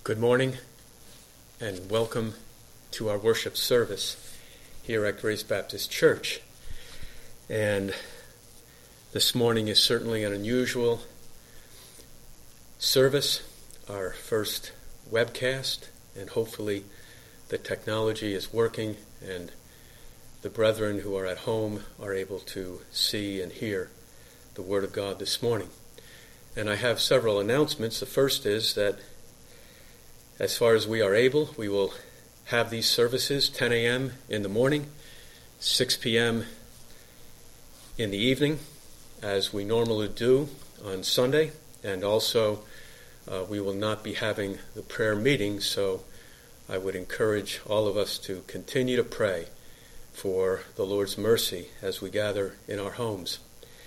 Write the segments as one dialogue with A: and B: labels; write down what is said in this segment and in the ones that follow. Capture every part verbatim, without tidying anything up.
A: Good morning and welcome to our worship service here at Grace Baptist Church. And this morning is certainly an unusual service, our first webcast, and hopefully the technology is working and the brethren who are at home are able to see and hear the Word of God this morning. And I have several announcements. The first is that as far as we are able, we will have these services ten a.m. in the morning, six p.m. in the evening, as we normally do on Sunday. And also, uh, we will not be having the prayer meeting, so I would encourage all of us to continue to pray for the Lord's mercy as we gather in our homes.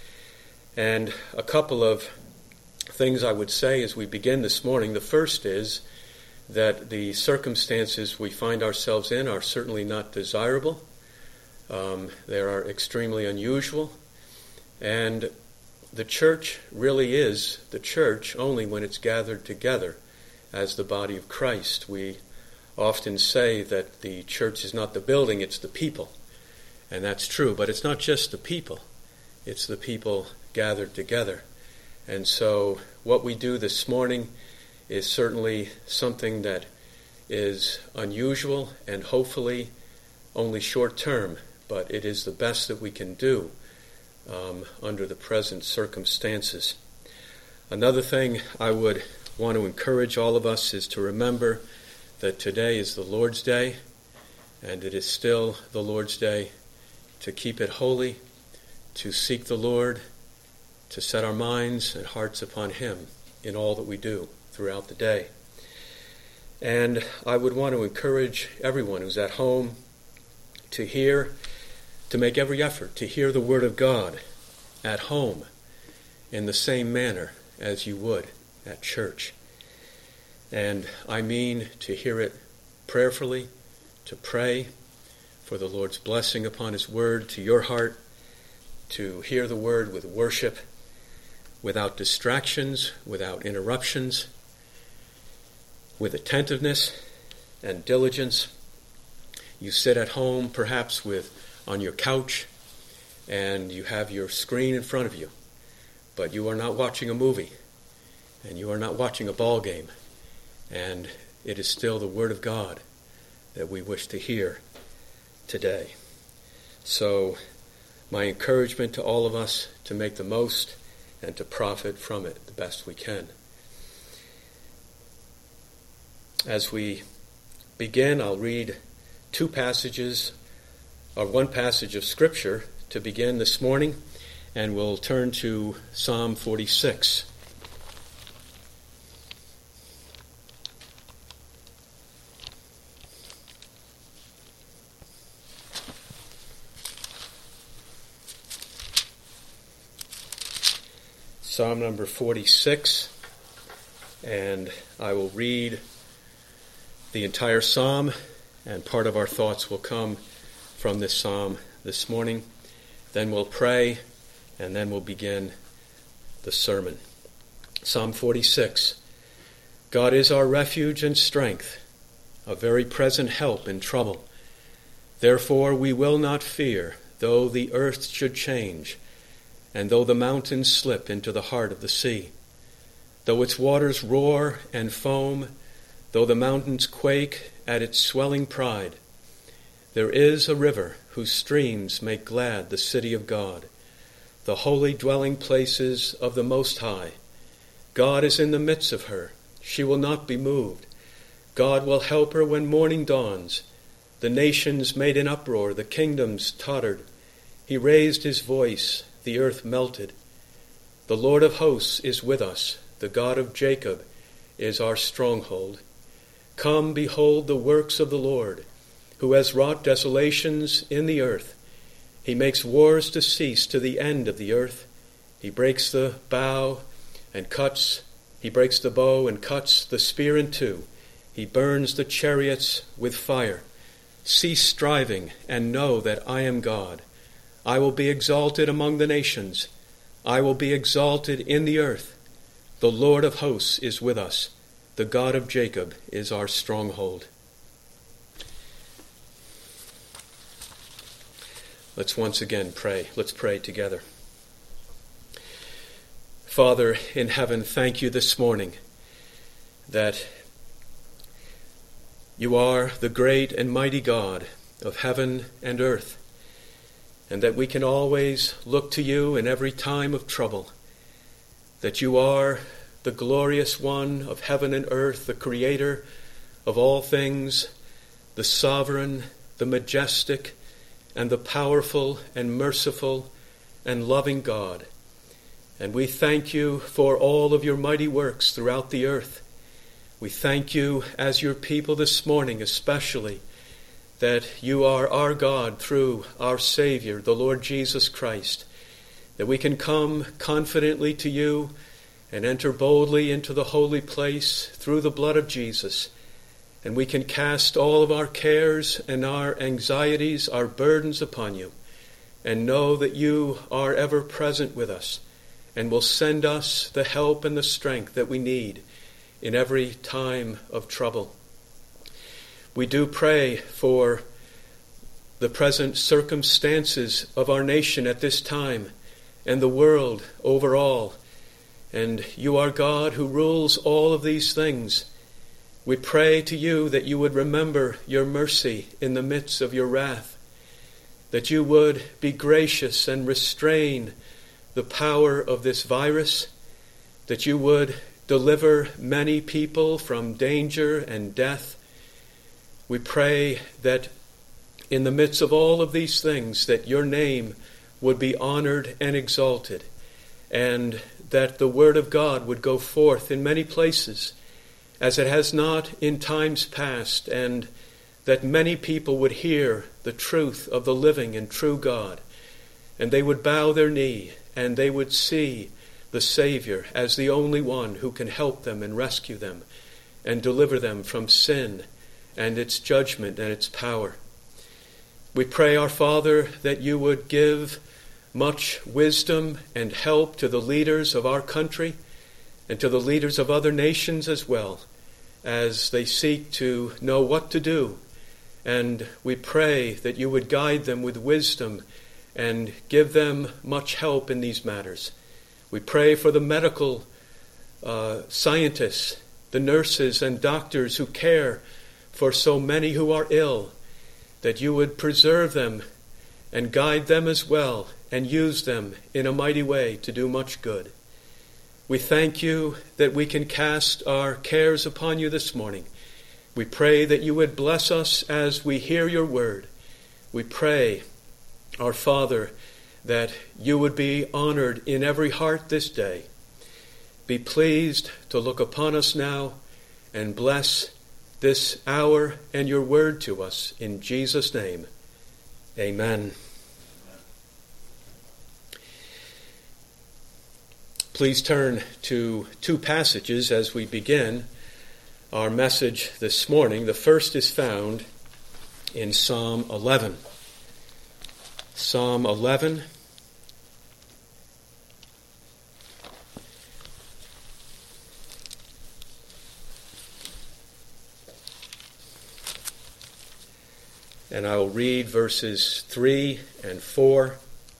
A: And a couple of things I would say as we begin this morning. The first is that the circumstances we find ourselves in are certainly not desirable. Um, they are extremely unusual. And the church really is the church only when it's gathered together as the body of Christ. We often say that the church is not the building, it's the people. And that's true, but it's not just the people. It's the people gathered together. And so what we do this morning is certainly something that is unusual and hopefully only short term, but it is the best that we can do um, under the present circumstances. Another thing I would want to encourage all of us is to remember that today is the Lord's Day, and it is still the Lord's Day to keep it holy, to seek the Lord, to set our minds and hearts upon Him in all that we do throughout the day. And I would want to encourage everyone who's at home to hear, to make every effort to hear the Word of God at home in the same manner as you would at church. And I mean to hear it prayerfully, to pray for the Lord's blessing upon His Word to your heart, to hear the Word with worship, without distractions, without interruptions, with attentiveness and diligence. You sit at home, perhaps with on your couch, and you have your screen in front of you, but you are not watching a movie, and you are not watching a ball game, and it is still the Word of God that we wish to hear today. So my encouragement to all of us to make the most and to profit from it the best we can. As we begin, I'll read two passages, or one passage of Scripture to begin this morning, and we'll turn to Psalm forty-six. Psalm number forty-six, and I will read the entire psalm, and part of our thoughts will come from this psalm this morning. Then we'll pray, and then we'll begin the sermon. Psalm forty-six. God is our refuge and strength, a very present help in trouble. Therefore we will not fear, though the earth should change, and though the mountains slip into the heart of the sea, though its waters roar and foam, though the mountains quake at its swelling pride, there is a river whose streams make glad the city of God, the holy dwelling places of the Most High. God is in the midst of her. She will not be moved. God will help her when morning dawns. The nations made an uproar, the kingdoms tottered. He raised his voice, the earth melted. The Lord of hosts is with us. The God of Jacob is our stronghold. Come, behold the works of the Lord, who has wrought desolations in the earth. He makes wars to cease to the end of the earth. He breaks the bow and cuts, he breaks the bow and cuts the spear in two. He burns the chariots with fire. Cease striving and know that I am God. I will be exalted among the nations. I will be exalted in the earth. The Lord of hosts is with us. the God of Jacob, is our stronghold. Let's once again pray. Let's pray together. Father in heaven, thank you this morning that you are the great and mighty God of heaven and earth, and that we can always look to you in every time of trouble, that you are the glorious one of heaven and earth, the creator of all things, the sovereign, the majestic, and the powerful and merciful and loving God. And we thank you for all of your mighty works throughout the earth. We thank you as your people this morning especially that you are our God through our Savior, the Lord Jesus Christ, that we can come confidently to you and enter boldly into the holy place through the blood of Jesus. And we can cast all of our cares and our anxieties, our burdens upon you, and know that you are ever present with us and will send us the help and the strength that we need in every time of trouble. We do pray for the present circumstances of our nation at this time and the world overall. And you are God who rules all of these things. We pray to you that you would remember your mercy in the midst of your wrath, that you would be gracious and restrain the power of this virus, that you would deliver many people from danger and death. We pray that in the midst of all of these things, that your name would be honored and exalted, and that the word of God would go forth in many places, as it has not in times past, and that many people would hear the truth of the living and true God, and they would bow their knee, and they would see the Savior as the only one who can help them and rescue them and deliver them from sin and its judgment and its power. We pray, our Father, that you would give much wisdom and help to the leaders of our country and to the leaders of other nations as well, as they seek to know what to do. And we pray that you would guide them with wisdom and give them much help in these matters. We pray for the medical uh, scientists, the nurses and doctors who care for so many who are ill, that you would preserve them and guide them as well and use them in a mighty way to do much good. We thank you that we can cast our cares upon you this morning. We pray that you would bless us as we hear your word. We pray, our Father, that you would be honored in every heart this day. Be pleased to look upon us now and bless this hour and your word to us. In Jesus' name, amen. Please turn to two passages as we begin our message this morning. The first is found in Psalm eleven. Psalm eleven. And I will read verses three and four.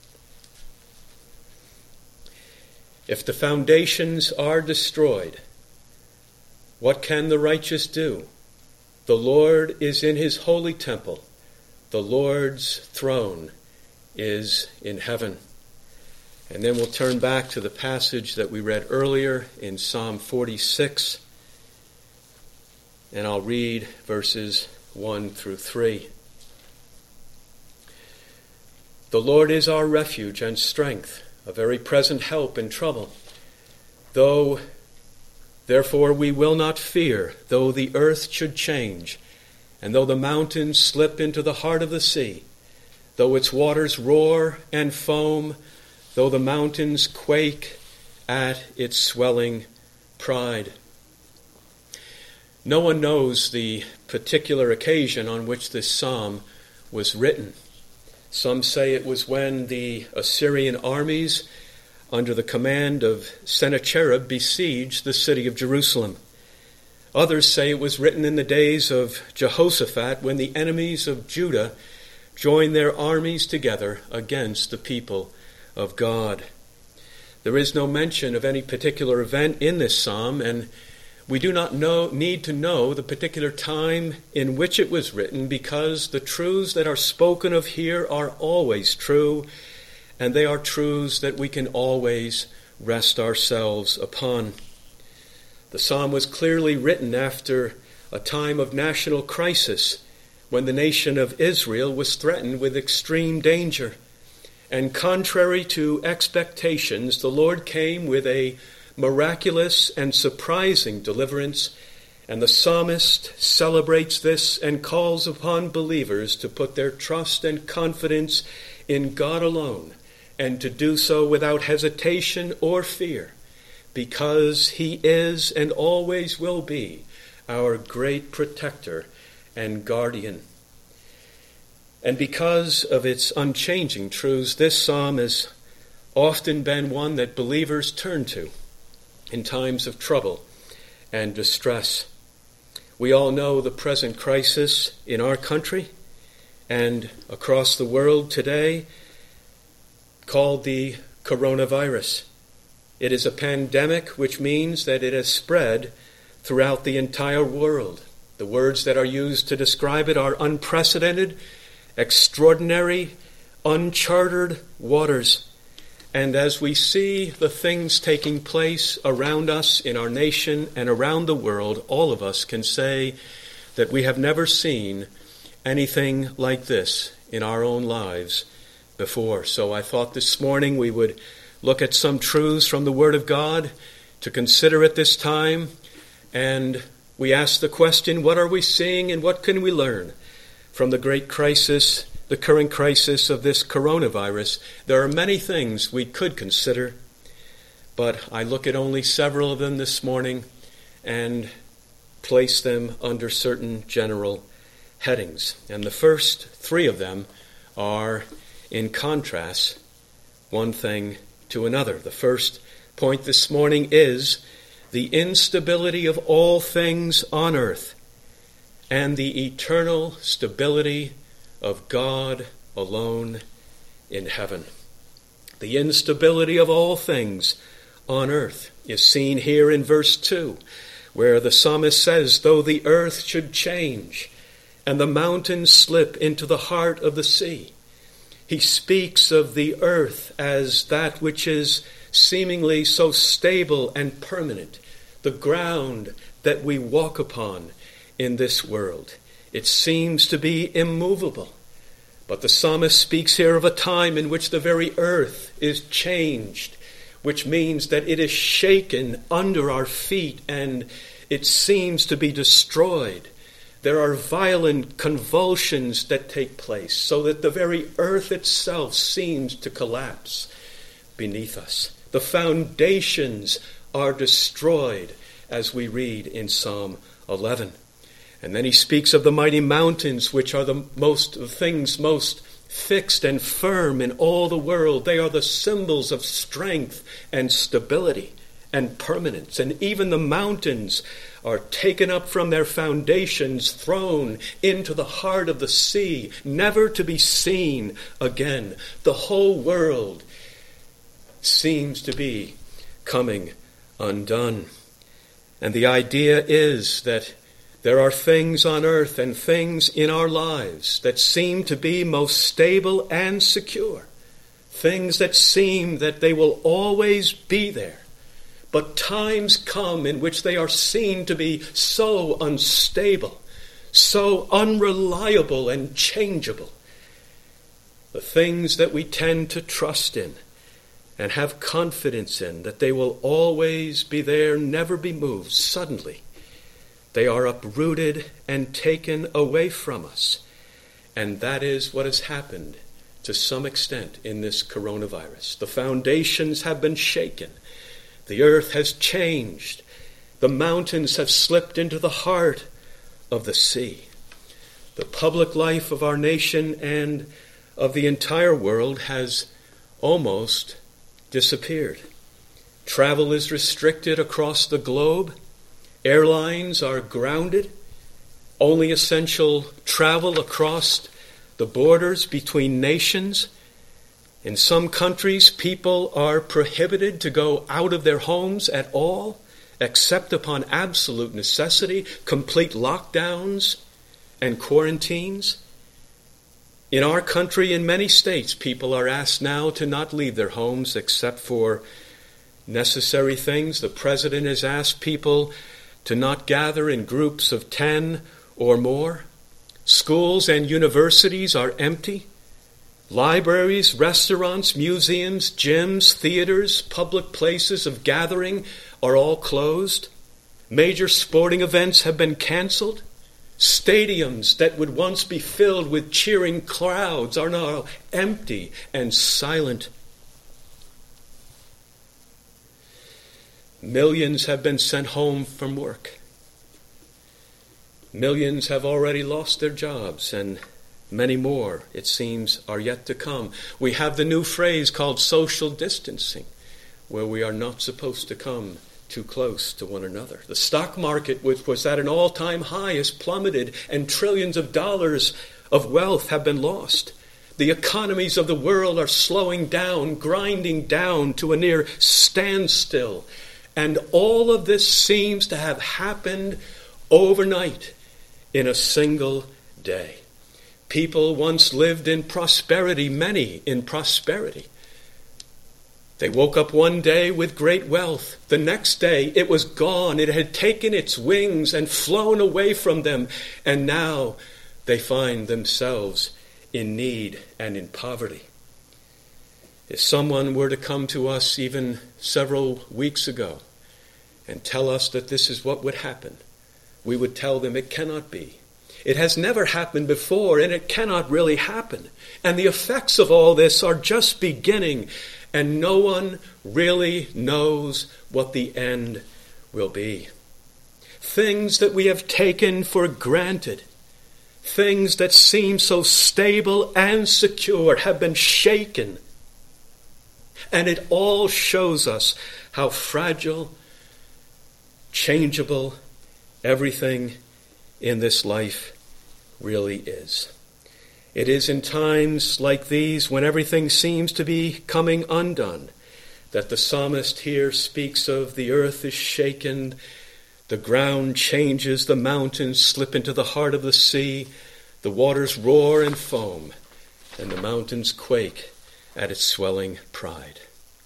A: If the foundations are destroyed, what can the righteous do? The Lord is in his holy temple. The Lord's throne is in heaven. And then we'll turn back to the passage that we read earlier in Psalm forty-six. And I'll read verses one through three. The Lord is our refuge and strength, a very present help in trouble. Though, therefore, we will not fear, though the earth should change, and though the mountains slip into the heart of the sea, though its waters roar and foam, though the mountains quake at its swelling pride. No one knows the particular occasion on which this psalm was written. Some say it was when the Assyrian armies, under the command of Sennacherib, besieged the city of Jerusalem. Others say it was written in the days of Jehoshaphat when the enemies of Judah joined their armies together against the people of God. There is no mention of any particular event in this psalm, and we do not know, need to know the particular time in which it was written, because the truths that are spoken of here are always true, and they are truths that we can always rest ourselves upon. The psalm was clearly written after a time of national crisis when the nation of Israel was threatened with extreme danger. And contrary to expectations, the Lord came with a miraculous and surprising deliverance, and the psalmist celebrates this and calls upon believers to put their trust and confidence in God alone, and to do so without hesitation or fear, because he is and always will be our great protector and guardian. And because of its unchanging truths, this psalm has often been one that believers turn to in times of trouble and distress. We all know the present crisis in our country and across the world today, called the coronavirus. It is a pandemic, which means that it has spread throughout the entire world. The words that are used to describe it are unprecedented, extraordinary, uncharted waters. And as we see the things taking place around us in our nation and around the world, all of us can say that we have never seen anything like this in our own lives before. So I thought this morning we would look at some truths from the Word of God to consider at this time. And we ask the question, what are we seeing and what can we learn from the great crisis, the current crisis of this coronavirus? There are many things we could consider, but I look at only several of them this morning and place them under certain general headings. And the first three of them are in contrast, one thing to another. The first point this morning is the instability of all things on earth and the eternal stability of God alone in heaven. The instability of all things on earth is seen here in verse two, where the psalmist says, though the earth should change and the mountains slip into the heart of the sea. He speaks of the earth as that which is seemingly so stable and permanent, the ground that we walk upon in this world. It seems to be immovable. But the psalmist speaks here of a time in which the very earth is changed, which means that it is shaken under our feet and it seems to be destroyed. There are violent convulsions that take place so that the very earth itself seems to collapse beneath us. The foundations are destroyed, as we read in Psalm eleven. And then he speaks of the mighty mountains, which are the most the things most fixed and firm in all the world. They are the symbols of strength and stability and permanence. And even the mountains are taken up from their foundations, thrown into the heart of the sea, never to be seen again. The whole world seems to be coming undone. And the idea is that there are things on earth and things in our lives that seem to be most stable and secure, things that seem that they will always be there. But times come in which they are seen to be so unstable, so unreliable and changeable. The things that we tend to trust in and have confidence in, that they will always be there, never be moved, suddenly they are uprooted and taken away from us. And that is what has happened to some extent in this coronavirus. The foundations have been shaken. The earth has changed. The mountains have slipped into the heart of the sea. The public life of our nation and of the entire world has almost disappeared. Travel is restricted across the globe. Airlines are grounded. Only essential travel across the borders between nations. In some countries, people are prohibited to go out of their homes at all, except upon absolute necessity, complete lockdowns and quarantines. In our country, in many states, people are asked now to not leave their homes except for necessary things. The president has asked people to not gather in groups of ten or more. Schools and universities are empty. Libraries, restaurants, museums, gyms, theaters, public places of gathering are all closed. Major sporting events have been canceled. Stadiums that would once be filled with cheering crowds are now empty and silent. Millions have been sent home from work. Millions have already lost their jobs, and many more, it seems, are yet to come. We have the new phrase called social distancing, where we are not supposed to come too close to one another. The stock market, which was at an all-time high, has plummeted, and trillions of dollars of wealth have been lost. The economies of the world are slowing down, grinding down to a near standstill. And all of this seems to have happened overnight in a single day. People once lived in prosperity, many in prosperity. They woke up one day with great wealth. The next day it was gone. It had taken its wings and flown away from them. And now they find themselves in need and in poverty. If someone were to come to us even several weeks ago and tell us that this is what would happen, we would tell them it cannot be. It has never happened before, and it cannot really happen. And the effects of all this are just beginning, and no one really knows what the end will be. Things that we have taken for granted, things that seem so stable and secure, have been shaken. And it all shows us how fragile, changeable everything in this life really is. It is in times like these, when everything seems to be coming undone, that the psalmist here speaks of the earth is shaken, the ground changes, the mountains slip into the heart of the sea, the waters roar and foam, and the mountains quake at its swelling pride.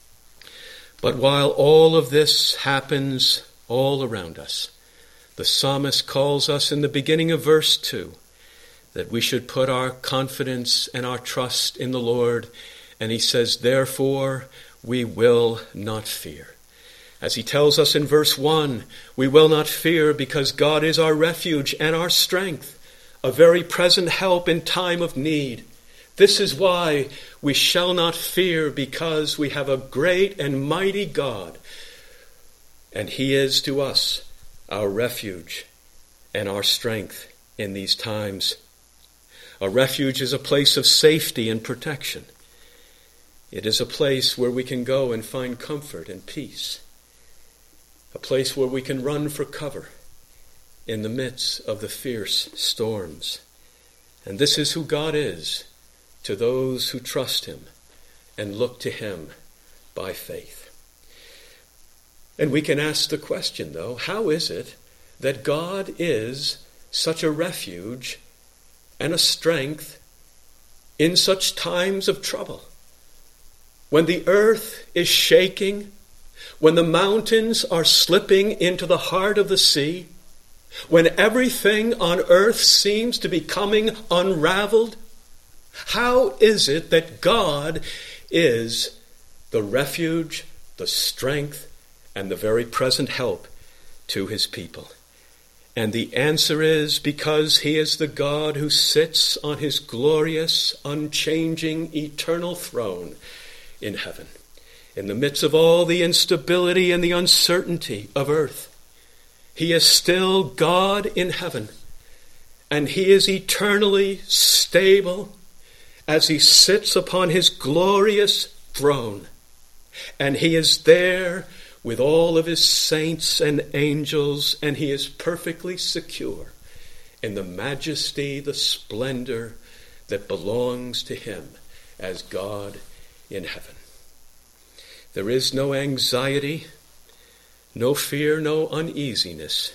A: But while all of this happens all around us, the psalmist calls us in the beginning of verse two that we should put our confidence and our trust in the Lord. And he says, therefore, we will not fear. As he tells us in verse one, we will not fear because God is our refuge and our strength, a very present help in time of need. This is why we shall not fear, because we have a great and mighty God, and he is to us our refuge and our strength in these times. A refuge is a place of safety and protection. It is a place where we can go and find comfort and peace. A place where we can run for cover in the midst of the fierce storms. And this is who God is to those who trust him and look to him by faith. And we can ask the question, though, how is it that God is such a refuge and a strength in such times of trouble? When the earth is shaking, when the mountains are slipping into the heart of the sea, when everything on earth seems to be becoming unraveled, how is it that God is the refuge, the strength, and the very present help to his people? And the answer is because he is the God who sits on his glorious, unchanging, eternal throne in heaven. In the midst of all the instability and the uncertainty of earth, he is still God in heaven, and he is eternally stable as he sits upon his glorious throne. And he is there with all of his saints and angels, and he is perfectly secure in the majesty, the splendor that belongs to him as God in heaven. There is no anxiety, no fear, no uneasiness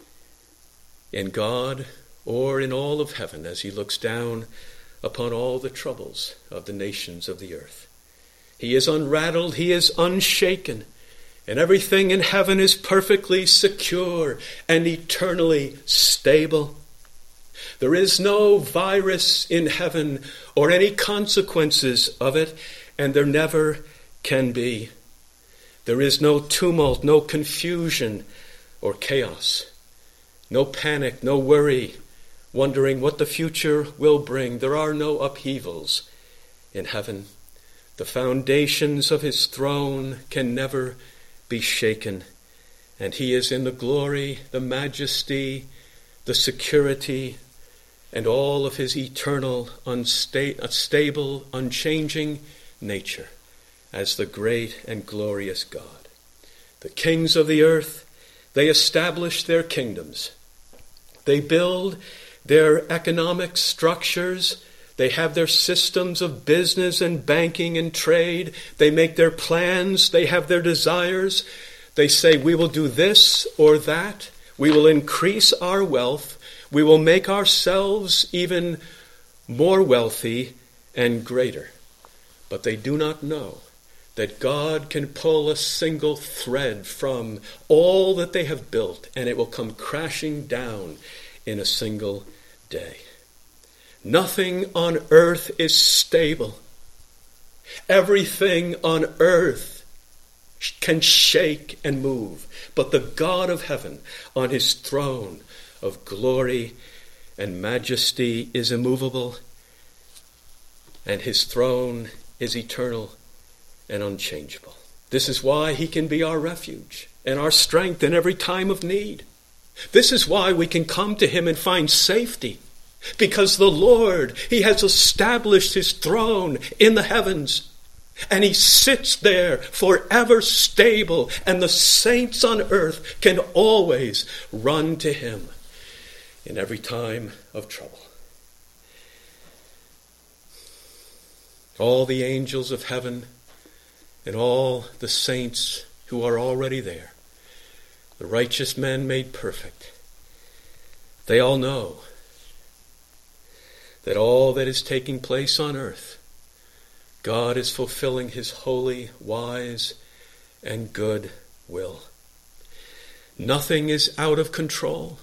A: in God or in all of heaven as he looks down upon all the troubles of the nations of the earth. He is unrattled, he is unshaken, and everything in heaven is perfectly secure and eternally stable. There is no virus in heaven or any consequences of it, and there never can be. There is no tumult, no confusion or chaos, no panic, no worry, wondering what the future will bring. There are no upheavals in heaven. The foundations of his throne can never be shaken, and he is in the glory, the majesty, the security, and all of his eternal, unsta- unstable, unchanging nature as the great and glorious God. The kings of the earth, they establish their kingdoms. They build their economic structures. They have their systems of business and banking and trade. They make their plans. They have their desires. They say, we will do this or that. We will increase our wealth. We will make ourselves even more wealthy and greater. But they do not know that God can pull a single thread from all that they have built, and it will come crashing down in a single day. Nothing on earth is stable. Everything on earth can shake and move, but the God of heaven on his throne of glory and majesty is immovable, and his throne is eternal and unchangeable. This is why he can be our refuge and our strength in every time of need. This is why we can come to him and find safety, because the Lord, he has established his throne in the heavens, and he sits there forever stable, and the saints on earth can always run to him in every time of trouble. All the angels of heaven and all the saints who are already there, the righteous men made perfect, they all know that all that is taking place on earth, God is fulfilling his holy, wise, and good will. Nothing is out of control.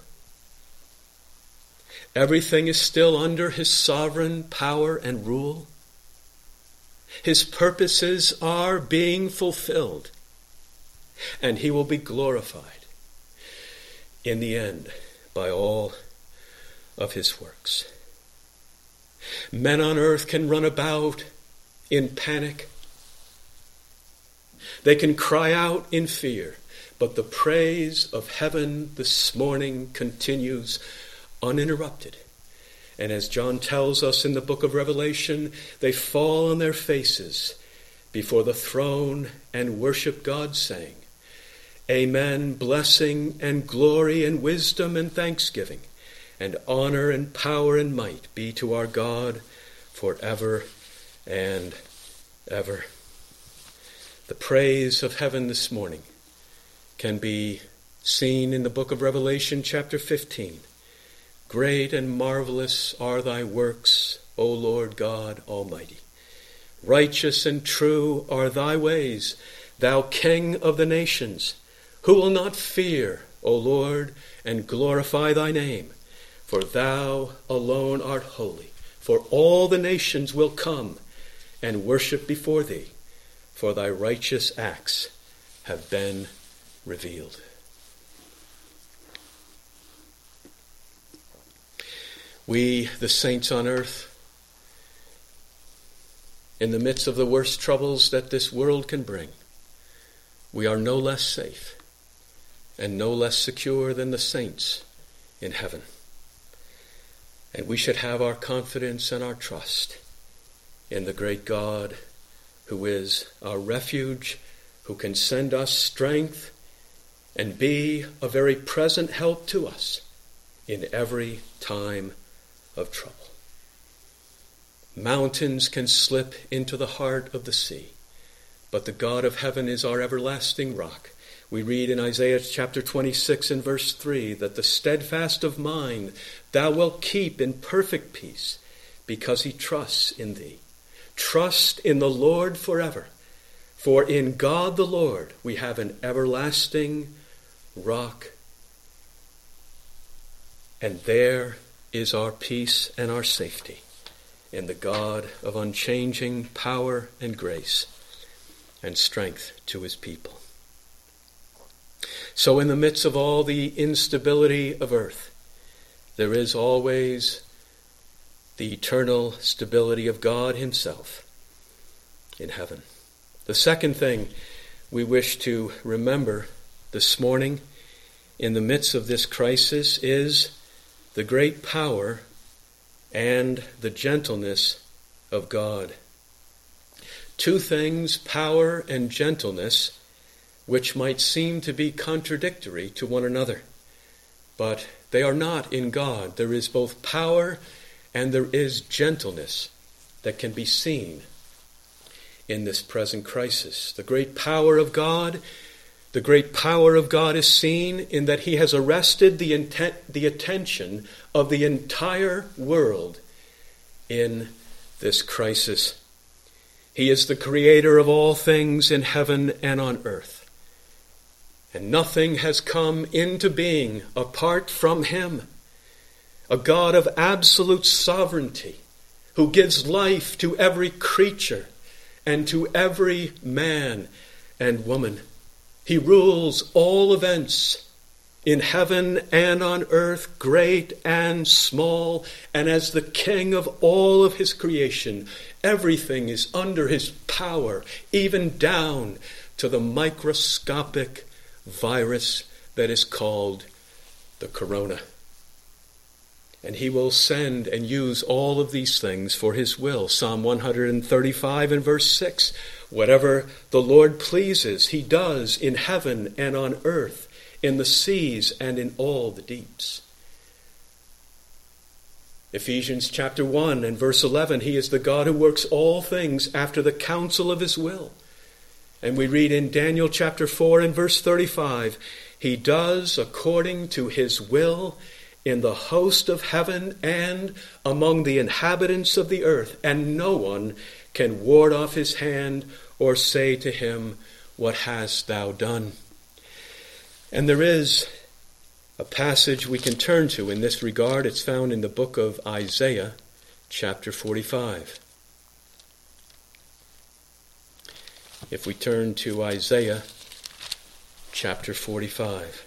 A: Everything is still under his sovereign power and rule. His purposes are being fulfilled, and he will be glorified in the end by all of his works. Men on earth can run about in panic. They can cry out in fear, but the praise of heaven this morning continues uninterrupted. And as John tells us in the book of Revelation, they fall on their faces before the throne and worship God, saying, Amen, blessing and glory and wisdom and thanksgiving and honor and power and might be to our God forever and ever. The praise of heaven this morning can be seen in the book of Revelation chapter fifteen. Great and marvelous are thy works, O Lord God Almighty. Righteous and true are thy ways, thou King of the nations. Who will not fear, O Lord, and glorify thy name? For thou alone art holy. For all the nations will come and worship before thee, for thy righteous acts have been revealed. We, the saints on earth, in the midst of the worst troubles that this world can bring, we are no less safe and no less secure than the saints in heaven. And we should have our confidence and our trust in the great God who is our refuge, who can send us strength and be a very present help to us in every time of trouble. Mountains can slip into the heart of the sea, but the God of heaven is our everlasting rock. We read in Isaiah chapter twenty-six and verse three that the steadfast of mind thou wilt keep in perfect peace, because he trusts in thee. Trust in the Lord forever, for in God the Lord we have an everlasting rock, and there is our peace and our safety, in the God of unchanging power and grace and strength to his people. So in the midst of all the instability of earth, there is always the eternal stability of God himself in heaven. The second thing we wish to remember this morning in the midst of this crisis is the great power and the gentleness of God. Two things, power and gentleness, which might seem to be contradictory to one another, but they are not in God. There is both power and there is gentleness that can be seen in this present crisis. The great power of God, the great power of God is seen in that he has arrested the intent, the attention of the entire world in this crisis. He is the creator of all things in heaven and on earth. And nothing has come into being apart from him. A God of absolute sovereignty, who gives life to every creature and to every man and woman. He rules all events in heaven and on earth, great and small, and as the king of all of his creation, everything is under his power, even down to the microscopic virus that is called the corona. And he will send and use all of these things for his will. Psalm one thirty-five and verse six, whatever the Lord pleases, he does in heaven and on earth, in the seas and in all the deeps. Ephesians chapter one and verse eleven, he is the God who works all things after the counsel of his will. And we read in Daniel chapter four and verse thirty-five, he does according to his will in the host of heaven and among the inhabitants of the earth, and no one can ward off his hand or say to him, what hast thou done? And there is a passage we can turn to in this regard. It's found in the book of Isaiah, chapter forty-five. If we turn to Isaiah, chapter forty-five.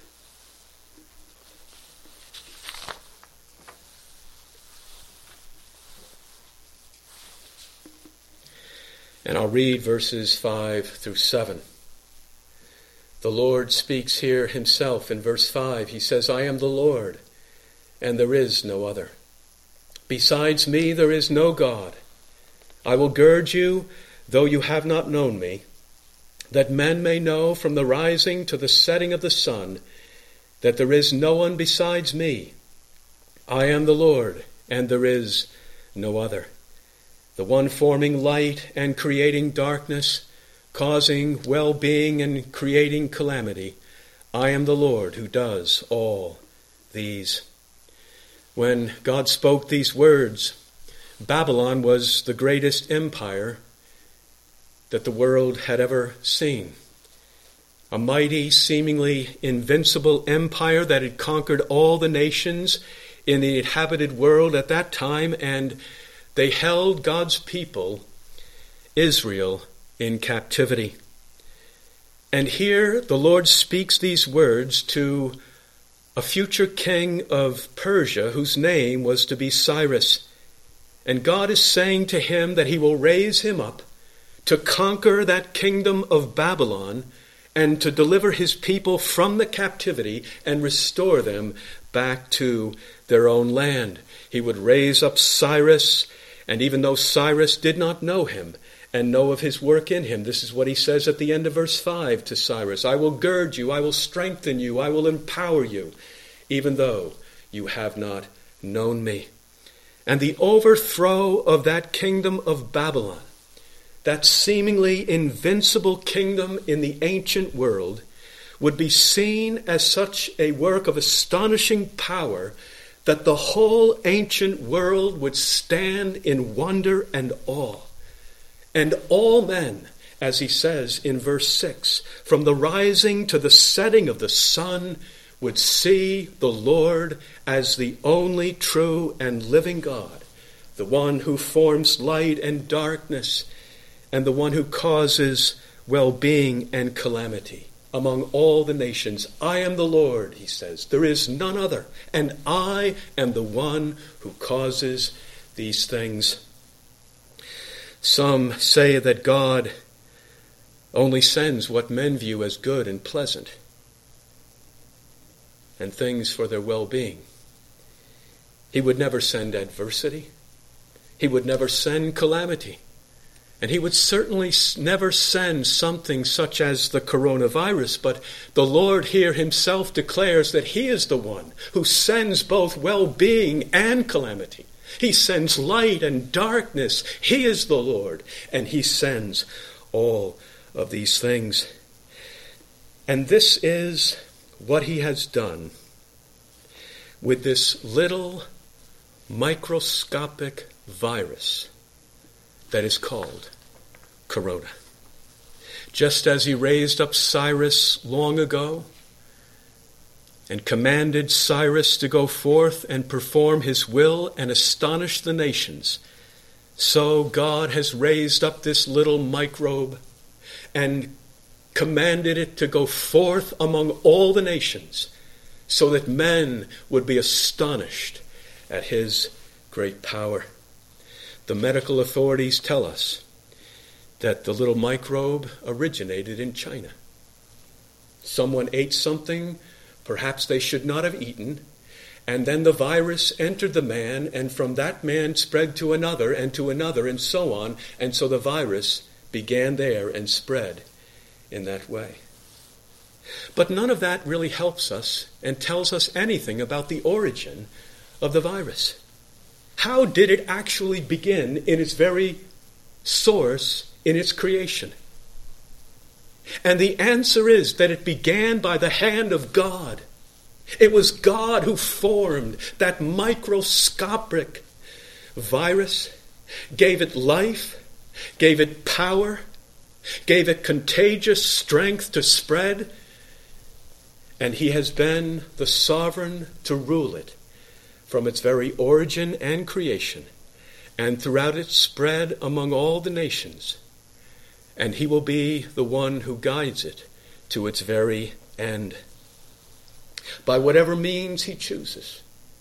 A: And I'll read verses five through seven. The Lord speaks here himself in verse five. He says, I am the Lord, and there is no other. Besides me there is no God. I will gird you, though you have not known me, that men may know from the rising to the setting of the sun that there is no one besides me. I am the Lord, and there is no other. The one forming light and creating darkness, causing well-being and creating calamity. I am the Lord who does all these. When God spoke these words, Babylon was the greatest empire that the world had ever seen. A mighty, seemingly invincible empire that had conquered all the nations in the inhabited world at that time, and they held God's people, Israel, in captivity. And here the Lord speaks these words to a future king of Persia whose name was to be Cyrus. And God is saying to him that he will raise him up to conquer that kingdom of Babylon and to deliver his people from the captivity and restore them back to their own land. He would raise up Cyrus, and even though Cyrus did not know him and know of his work in him. This is what he says at the end of verse five to Cyrus. I will gird you, I will strengthen you, I will empower you, even though you have not known me. And the overthrow of that kingdom of Babylon, that seemingly invincible kingdom in the ancient world, would be seen as such a work of astonishing power that the whole ancient world would stand in wonder and awe. And all men, as he says in verse six, from the rising to the setting of the sun, would see the Lord as the only true and living God, the one who forms light and darkness, and the one who causes well-being and calamity among all the nations. I am the Lord, he says. There is none other, and I am the one who causes these things. Some say that God only sends what men view as good and pleasant, and things for their well-being. He would never send adversity. He would never send calamity. And he would certainly never send something such as the coronavirus, but the Lord here himself declares that he is the one who sends both well-being and calamity. He sends light and darkness. He is the Lord, and he sends all of these things. And this is what he has done with this little microscopic virus that is called corona. Just as he raised up Cyrus long ago and commanded Cyrus to go forth and perform his will and astonish the nations, so God has raised up this little microbe and commanded it to go forth among all the nations so that men would be astonished at his great power. The medical authorities tell us that the little microbe originated in China. Someone ate something perhaps they should not have eaten, and then the virus entered the man, and from that man spread to another and to another and so on, and so the virus began there and spread in that way. But none of that really helps us and tells us anything about the origin of the virus. How did it actually begin in its very source, in its creation? And the answer is that it began by the hand of God. It was God who formed that microscopic virus, gave it life, gave it power, gave it contagious strength to spread, and he has been the sovereign to rule it from its very origin and creation, and throughout its spread among all the nations. And he will be the one who guides it to its very end, by whatever means he chooses,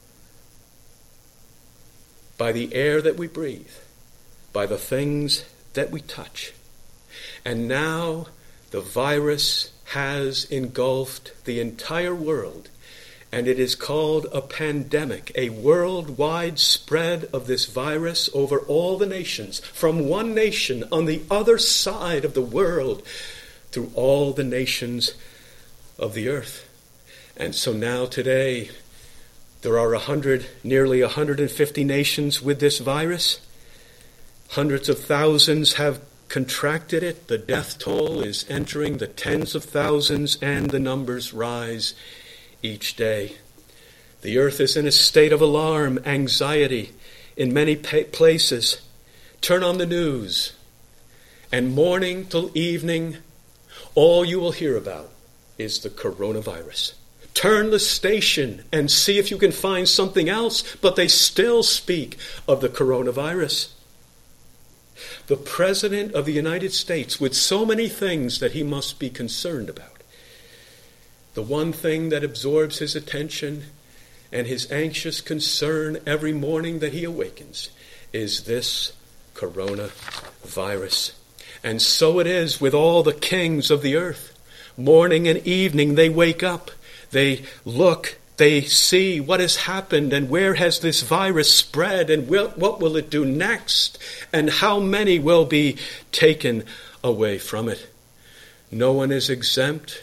A: by the air that we breathe, by the things that we touch. And now the virus has engulfed the entire world, and it is called a pandemic, a worldwide spread of this virus over all the nations, from one nation on the other side of the world through all the nations of the earth. And so now today, there are a hundred, nearly one hundred fifty nations with this virus. Hundreds of thousands have contracted it. The death toll is entering the tens of thousands, and the numbers rise each day. The earth is in a state of alarm, anxiety in many pa- places. Turn on the news, and morning till evening, all you will hear about is the coronavirus. Turn the station and see if you can find something else, but they still speak of the coronavirus. The President of the United States, with so many things that he must be concerned about, the one thing that absorbs his attention and his anxious concern every morning that he awakens is this coronavirus. And so it is with all the kings of the earth. Morning and evening they wake up. They look They see what has happened and where has this virus spread and what will it do next and how many will be taken away from it. No one is exempt.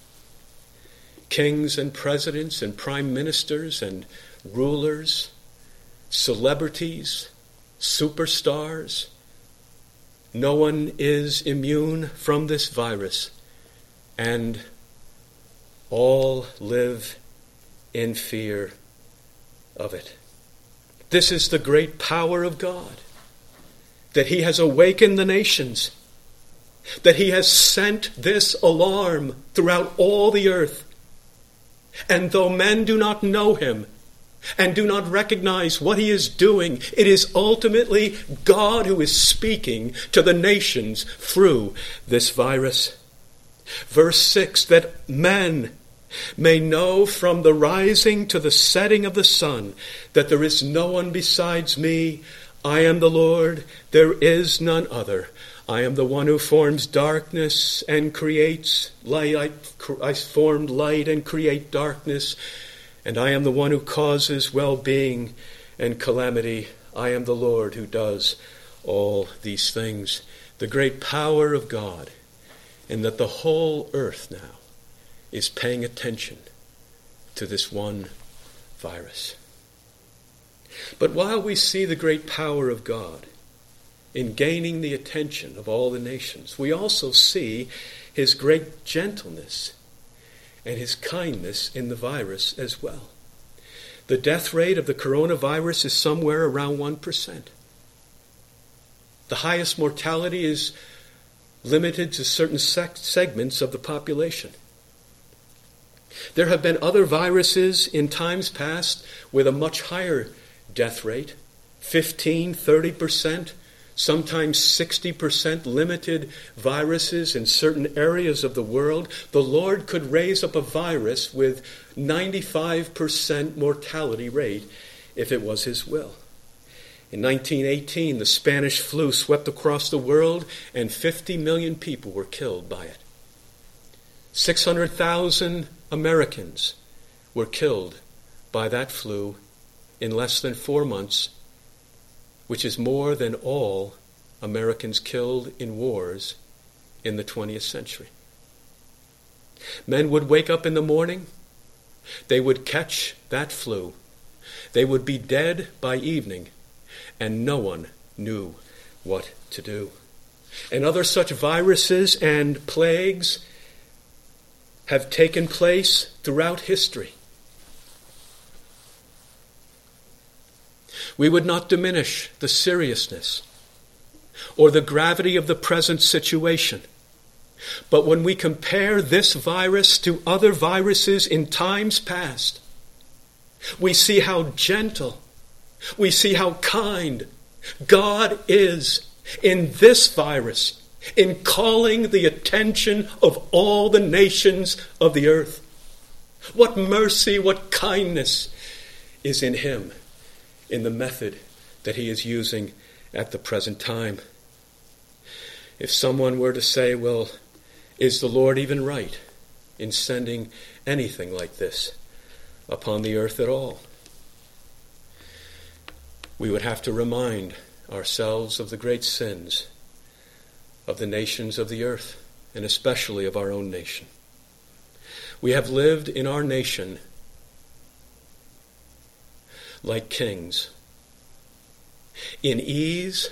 A: Kings and presidents and prime ministers and rulers, celebrities, superstars. No one is immune from this virus, and all live in fear of it. This is the great power of God, that he has awakened the nations, that he has sent this alarm throughout all the earth. And though men do not know him and do not recognize what he is doing, it is ultimately God who is speaking to the nations through this virus. Verse six, that men may know from the rising to the setting of the sun that there is no one besides me. I am the Lord, there is none other. I am the one who forms darkness and creates light. I, I formed light and create darkness. And I am the one who causes well-being and calamity. I am the Lord who does all these things. The great power of God, and that the whole earth now is paying attention to this one virus. But while we see the great power of God in gaining the attention of all the nations, we also see his great gentleness and his kindness in the virus as well. The death rate of the coronavirus is somewhere around one percent. The highest mortality is limited to certain sec- segments of the population. There have been other viruses in times past with a much higher death rate, fifteen, thirty percent, sometimes sixty percent limited viruses in certain areas of the world. The Lord could raise up a virus with ninety-five percent mortality rate if it was his will. In nineteen eighteen, the Spanish flu swept across the world and fifty million people were killed by it. six hundred thousand Americans were killed by that flu in less than four months, which is more than all Americans killed in wars in the twentieth century. Men would wake up in the morning, they would catch that flu, they would be dead by evening, and no one knew what to do. And other such viruses and plagues have taken place throughout history. We would not diminish the seriousness or the gravity of the present situation. But when we compare this virus to other viruses in times past, we see how gentle, we see how kind God is in this virus, in calling the attention of all the nations of the earth. What mercy, what kindness is in him, in the method that he is using at the present time. If someone were to say, well, is the Lord even right in sending anything like this upon the earth at all? We would have to remind ourselves of the great sins of the nations of the earth, and especially of our own nation. We have lived in our nation like kings, in ease,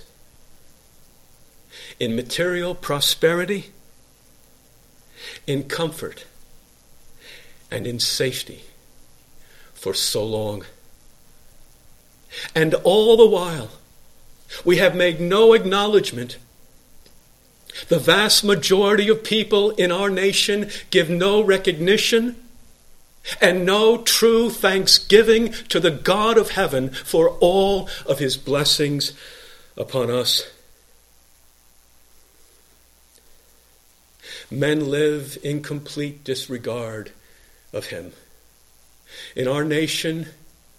A: in material prosperity, in comfort, and in safety for so long. And all the while, we have made no acknowledgement. The vast majority of people in our nation give no recognition and no true thanksgiving to the God of heaven for all of his blessings upon us. Men live in complete disregard of him. In our nation,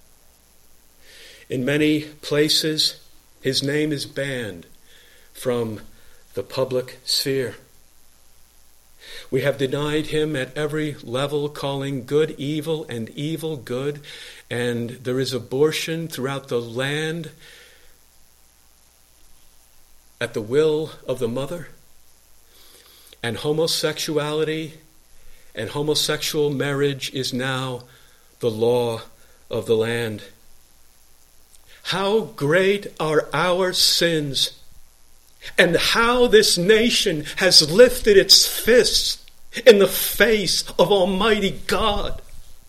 A: in many places, his name is banned from the public sphere. We have denied him at every level, calling good evil and evil good. And there is abortion throughout the land at the will of the mother. And homosexuality and homosexual marriage is now the law of the land. How great are our sins, and how this nation has lifted its fists in the face of Almighty God.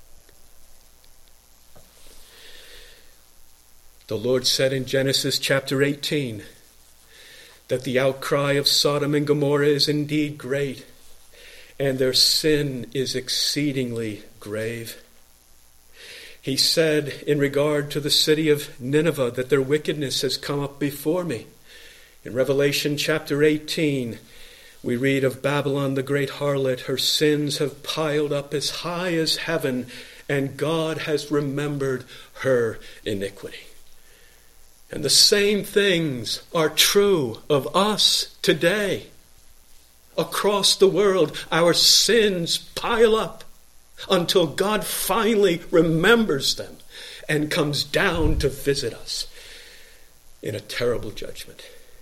A: The Lord said in Genesis chapter eighteen that the outcry of Sodom and Gomorrah is indeed great, and their sin is exceedingly grave. He said in regard to the city of Nineveh that their wickedness has come up before me. In Revelation chapter eighteen, we read of Babylon the great harlot. Her sins have piled up as high as heaven, and God has remembered her iniquity. And the same things are true of us today. Across the world, our sins pile up until God finally remembers them and comes down to visit us in a terrible judgment.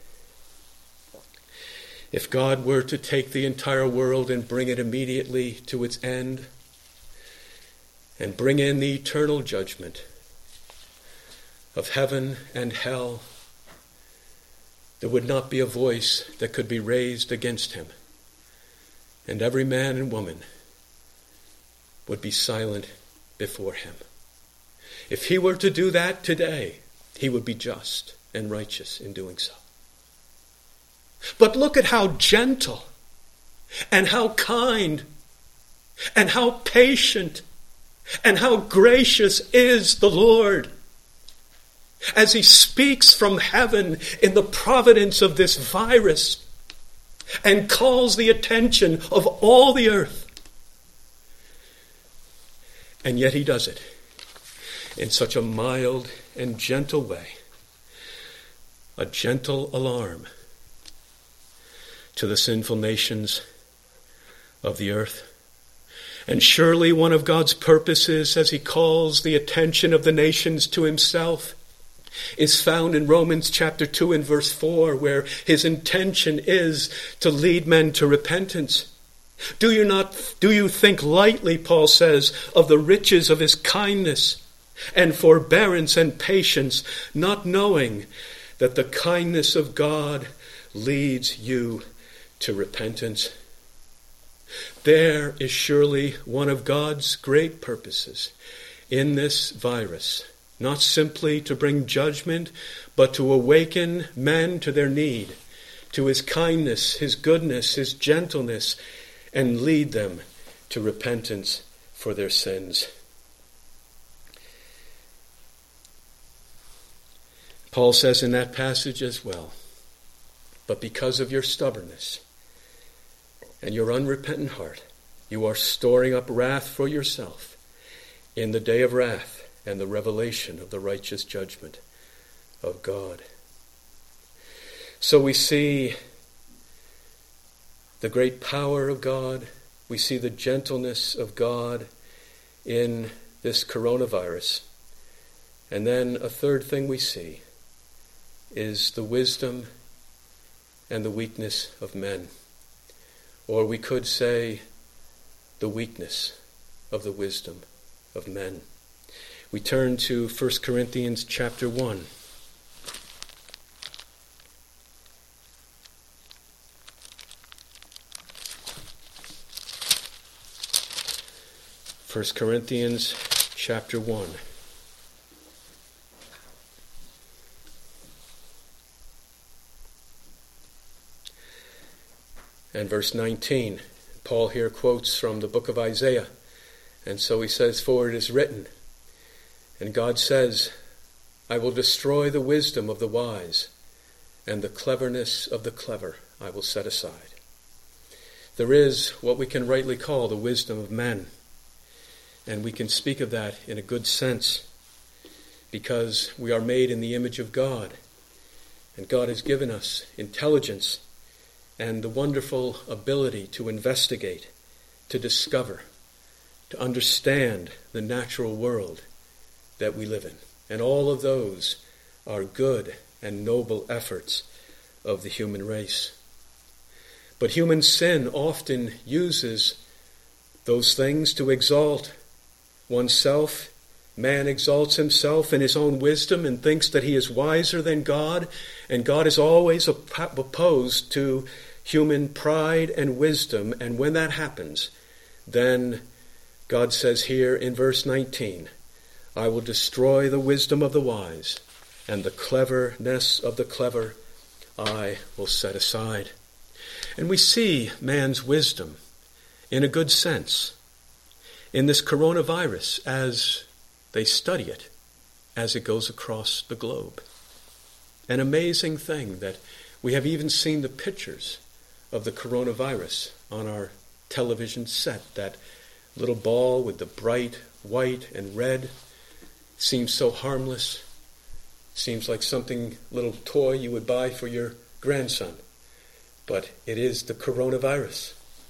A: If God were to take the entire world and bring it immediately to its end and bring in the eternal judgment of heaven and hell, there would not be a voice that could be raised against him, and every man and woman would be silent before him. If he were to do that today, he would be just and righteous in doing so. But look at how gentle and how kind and how patient and how gracious is the Lord as he speaks from heaven in the providence of this virus and calls the attention of all the earth. And yet he does it in such a mild and gentle way, a gentle alarm to the sinful nations of the earth. And surely one of God's purposes as he calls the attention of the nations to himself is found in Romans chapter two and verse four, where his intention is to lead men to repentance. Do you not, do you think lightly, Paul says, of the riches of his kindness and forbearance and patience, not knowing that the kindness of God leads you to repentance? There is surely one of God's great purposes in this virus, not simply to bring judgment, but to awaken men to their need, to his kindness, his goodness, his gentleness, and lead them to repentance for their sins. Paul says in that passage as well, but because of your stubbornness and your unrepentant heart, you are storing up wrath for yourself in the day of wrath and the revelation of the righteous judgment of God. So we see the great power of God. We see the gentleness of God in this coronavirus. And then a third thing we see is the wisdom and the weakness of men. Or we could say the weakness of the wisdom of men. We turn to First Corinthians chapter one. First Corinthians chapter one. And verse nineteen. Paul here quotes from the book of Isaiah. And so he says, for it is written, and God says, I will destroy the wisdom of the wise, and the cleverness of the clever I will set aside. There is what we can rightly call the wisdom of men. And we can speak of that in a good sense, because we are made in the image of God. And God has given us intelligence and the wonderful ability to investigate, to discover, to understand the natural world that we live in. And all of those are good and noble efforts of the human race. But human sin often uses those things to exalt oneself. Man exalts himself in his own wisdom and thinks that he is wiser than God, and God is always opposed to human pride and wisdom. And when that happens, then God says here in verse nineteen, I will destroy the wisdom of the wise, and the cleverness of the clever I will set aside. And we see man's wisdom in a good sense in this coronavirus as they study it, as it goes across the globe. An amazing thing that we have even seen the pictures of the coronavirus on our television set. That little ball with the bright white and red seems so harmless. Seems like something, little toy you would buy for your grandson. But it is the coronavirus.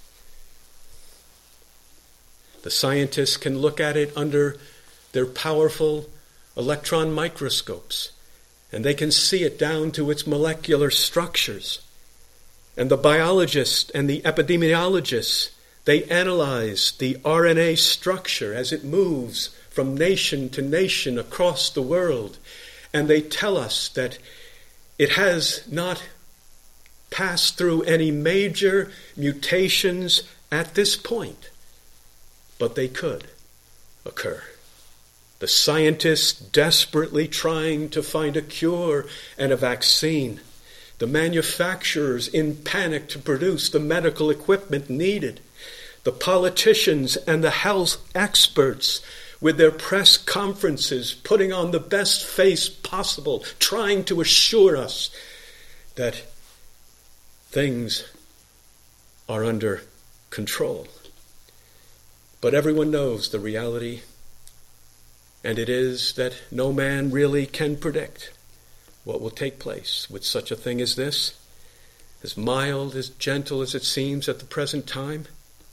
A: The scientists can look at it under their powerful electron microscopes, and they can see it down to its molecular structures. And the biologists and the epidemiologists, they analyze the R N A structure as it moves from nation to nation across the world. And they tell us that it has not passed through any major mutations at this point, but they could occur. The scientists desperately trying to find a cure and a vaccine. The manufacturers in panic to produce the medical equipment needed. The politicians and the health experts with their press conferences putting on the best face possible, trying to assure us that things are under control. But everyone knows the reality, and it is that no man really can predict what will take place with such a thing as this, as mild, as gentle as it seems at the present time.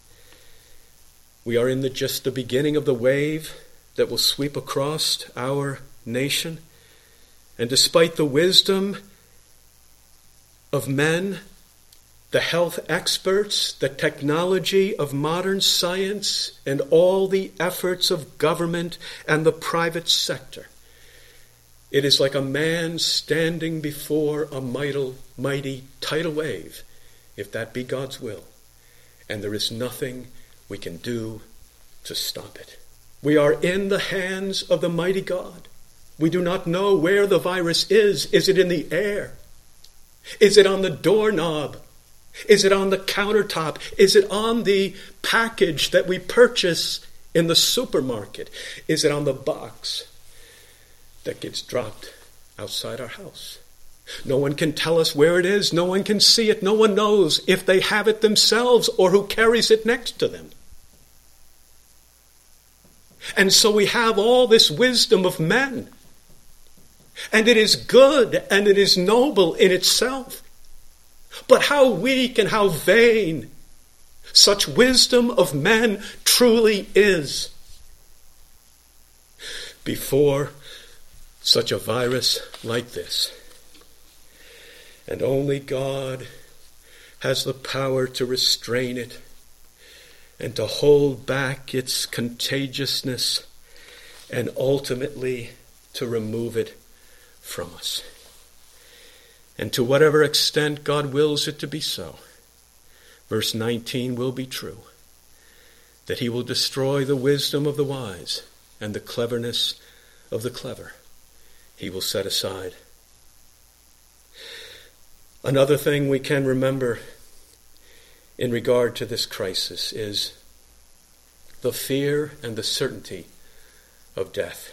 A: We are in the just the beginning of the wave that will sweep across our nation. And despite the wisdom of men, the health experts, the technology of modern science, and all the efforts of government and the private sector, it is like a man standing before a mighty, mighty tidal wave, if that be God's will. And there is nothing we can do to stop it. We are in the hands of the mighty God. We do not know where the virus is. Is it in the air? Is it on the doorknob? Is it on the countertop? Is it on the package that we purchase in the supermarket? Is it on the box that gets dropped outside our house? No one can tell us where it is. No one can see it. No one knows if they have it themselves or who carries it next to them. And so we have all this wisdom of men. And it is good and it is noble in itself. But how weak and how vain such wisdom of men truly is before such a virus like this. And only God has the power to restrain it and to hold back its contagiousness and ultimately to remove it from us. And to whatever extent God wills it to be so, verse nineteen will be true, that he will destroy the wisdom of the wise and the cleverness of the clever he will set aside. Another thing we can remember in regard to this crisis is the fear and the certainty of death.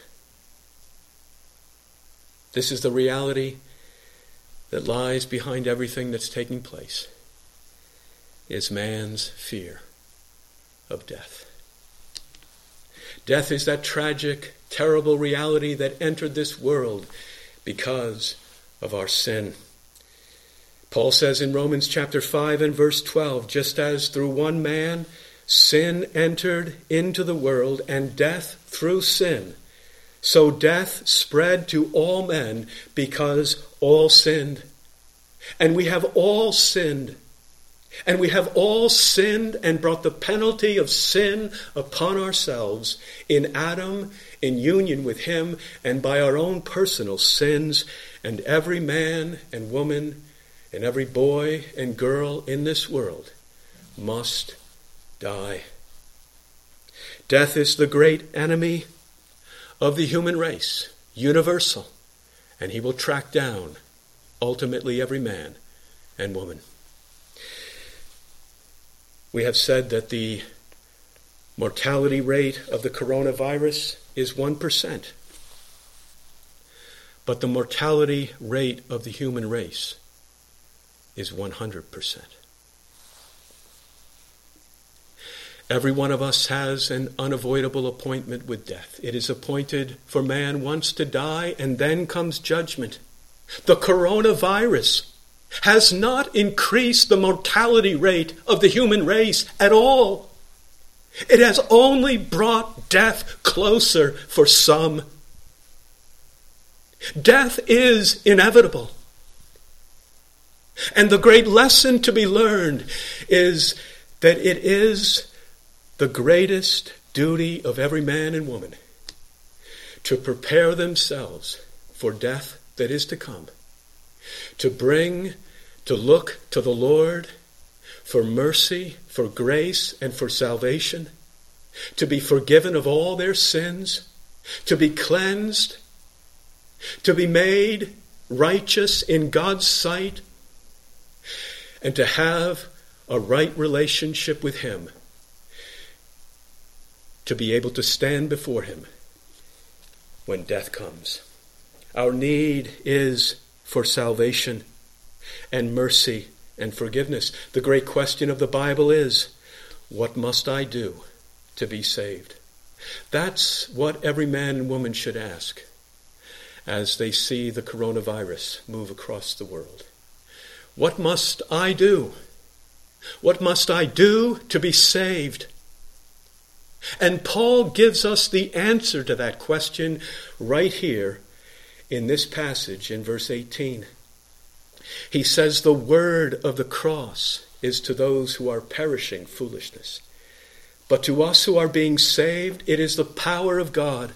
A: This is the reality that lies behind everything that's taking place, is man's fear of death. Death is that tragic, terrible reality that entered this world because of our sin. Paul says in Romans chapter five and verse twelve, just as through one man sin entered into the world, and death through sin, so death spread to all men because all sinned. And we have all sinned. And we have all sinned and brought the penalty of sin upon ourselves in Adam, in union with him, and by our own personal sins. And every man and woman and every boy and girl in this world must die. Death is the great enemy of the human race, universal, and he will track down ultimately every man and woman. We have said that the mortality rate of the coronavirus is one percent. But the mortality rate of the human race is one hundred percent. Every one of us has an unavoidable appointment with death. It is appointed for man once to die, and then comes judgment. The coronavirus has not increased the mortality rate of the human race at all. It has only brought death closer for some. Death is inevitable. And the great lesson to be learned is that it is the greatest duty of every man and woman to prepare themselves for death that is to come, to bring, to look to the Lord for mercy, for grace, and for salvation, to be forgiven of all their sins, to be cleansed, to be made righteous in God's sight, and to have a right relationship with him, to be able to stand before him when death comes. Our need is for salvation and mercy and forgiveness. The great question of the Bible is, what must I do to be saved? That's what every man and woman should ask as they see the coronavirus move across the world. What must I do? What must I do to be saved? And Paul gives us the answer to that question right here in this passage in verse eighteen. He says the word of the cross is to those who are perishing foolishness. But to us who are being saved, it is the power of God.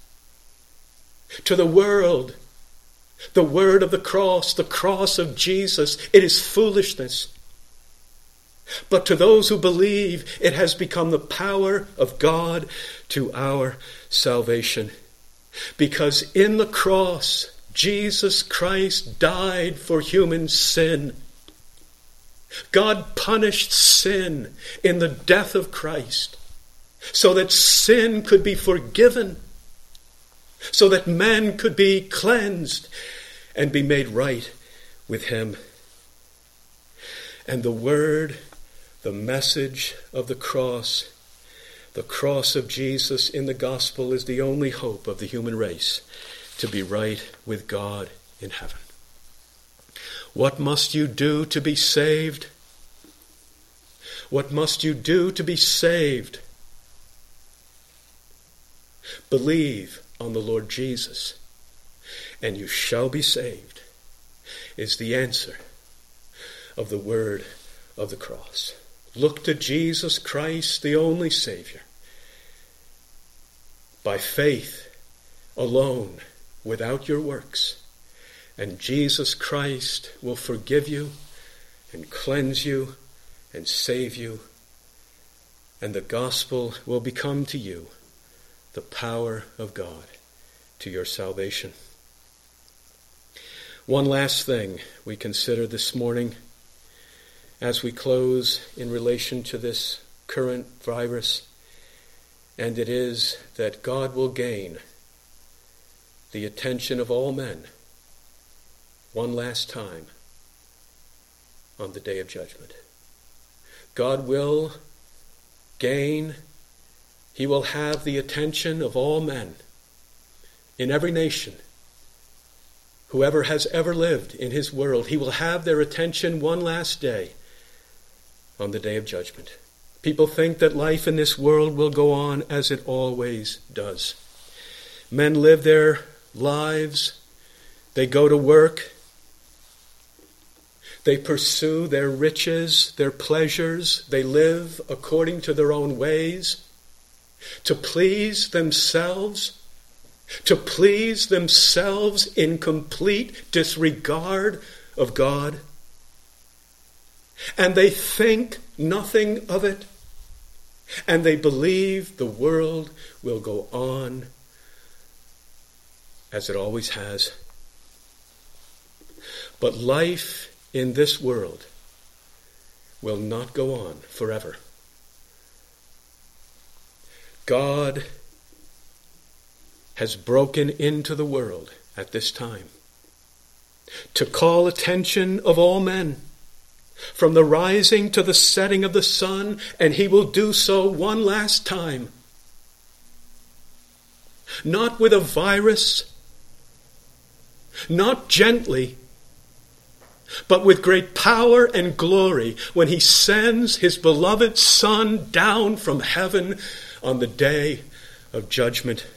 A: To the world, the word of the cross, the cross of Jesus, it is foolishness. But to those who believe, it has become the power of God to our salvation. Because in the cross, Jesus Christ died for human sin. God punished sin in the death of Christ so that sin could be forgiven, so that men could be cleansed and be made right with him. And the word, the message of the cross, the cross of Jesus in the gospel is the only hope of the human race to be right with God in heaven. What must you do to be saved? What must you do to be saved? Believe on the Lord Jesus, and you shall be saved, is the answer of the word of the cross. Look to Jesus Christ, the only Savior. By faith alone, without your works, and Jesus Christ will forgive you and cleanse you and save you, and the gospel will become to you the power of God to your salvation. One last thing we consider this morning as we close in relation to this current virus, and it is that God will gain the attention of all men one last time on the day of judgment. God will gain, he will have the attention of all men in every nation whoever has ever lived in his world, he will have their attention one last day on the day of judgment. People think that life in this world will go on as it always does. Men live their lives, they go to work, they pursue their riches, their pleasures, they live according to their own ways, to please themselves, to please themselves in complete disregard of God. And they think nothing of it, and they believe the world will go on as it always has. But life in this world will not go on forever. God has broken into the world at this time to call attention of all men from the rising to the setting of the sun, and he will do so one last time. Not with a virus, not gently, but with great power and glory when he sends his beloved Son down from heaven on the day of judgment.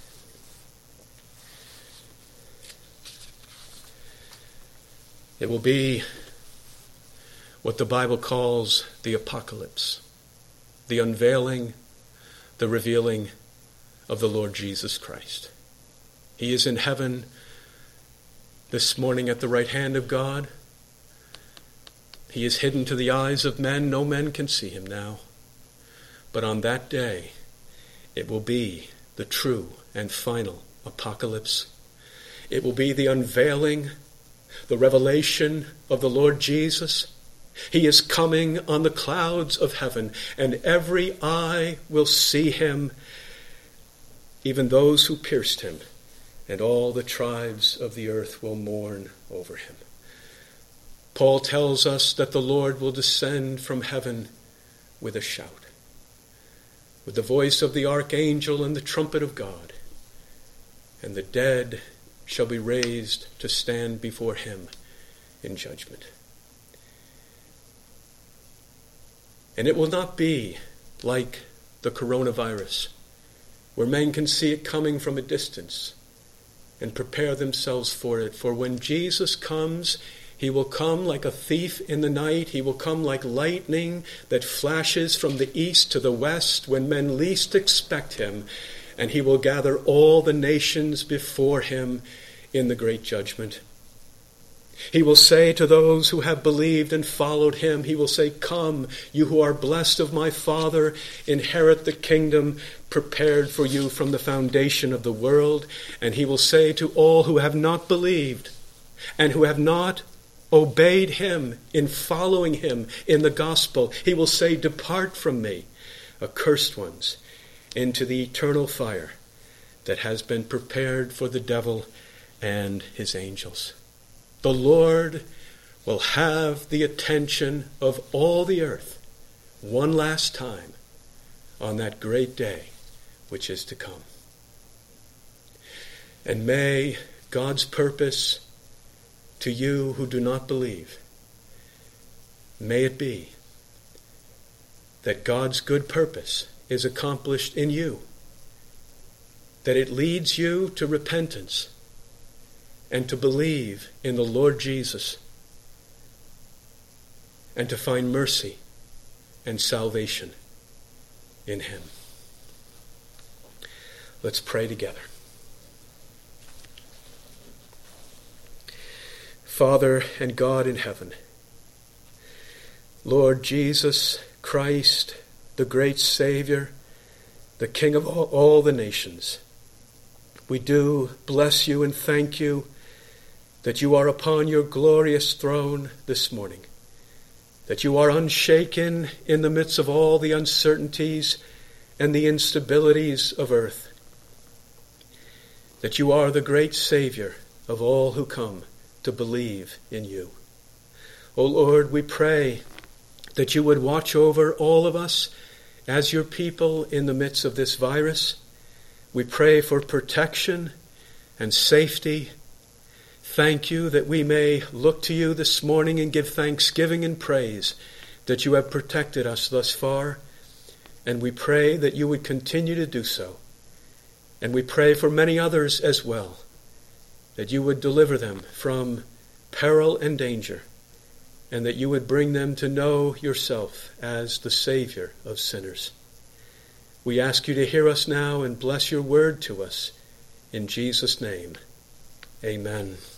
A: It will be what the Bible calls the apocalypse, the unveiling, the revealing of the Lord Jesus Christ. He is in heaven this morning at the right hand of God. He is hidden to the eyes of men. No men can see him now. But on that day, it will be the true and final apocalypse. It will be the unveiling, the revelation of the Lord Jesus. He is coming on the clouds of heaven, and every eye will see him, even those who pierced him, and all the tribes of the earth will mourn over him. Paul tells us that the Lord will descend from heaven with a shout, with the voice of the archangel and the trumpet of God, and the dead shall be raised to stand before him in judgment. And it will not be like the coronavirus, where men can see it coming from a distance and prepare themselves for it. For when Jesus comes, he will come like a thief in the night. He will come like lightning that flashes from the east to the west when men least expect him. And he will gather all the nations before him in the great judgment. He will say to those who have believed and followed him, he will say, "Come, you who are blessed of my Father, inherit the kingdom prepared for you from the foundation of the world." And he will say to all who have not believed and who have not obeyed him in following him in the gospel, he will say, "Depart from me, accursed ones, into the eternal fire that has been prepared for the devil and his angels." The Lord will have the attention of all the earth one last time on that great day which is to come. And may God's purpose to you who do not believe, may it be that God's good purpose is accomplished in you, that it leads you to repentance and to believe in the Lord Jesus and to find mercy and salvation in him. Let's pray together. Father and God in heaven, Lord Jesus Christ, the great Savior, the King of all, all the nations, we do bless you and thank you that you are upon your glorious throne this morning, that you are unshaken in the midst of all the uncertainties and the instabilities of earth, that you are the great Savior of all who come to believe in you. O Lord, we pray that you would watch over all of us as your people in the midst of this virus. We pray for protection and safety. Thank you that we may look to you this morning and give thanksgiving and praise that you have protected us thus far, and we pray that you would continue to do so. And we pray for many others as well, that you would deliver them from peril and danger, and that you would bring them to know yourself as the Savior of sinners. We ask you to hear us now and bless your word to us. In Jesus' name, amen.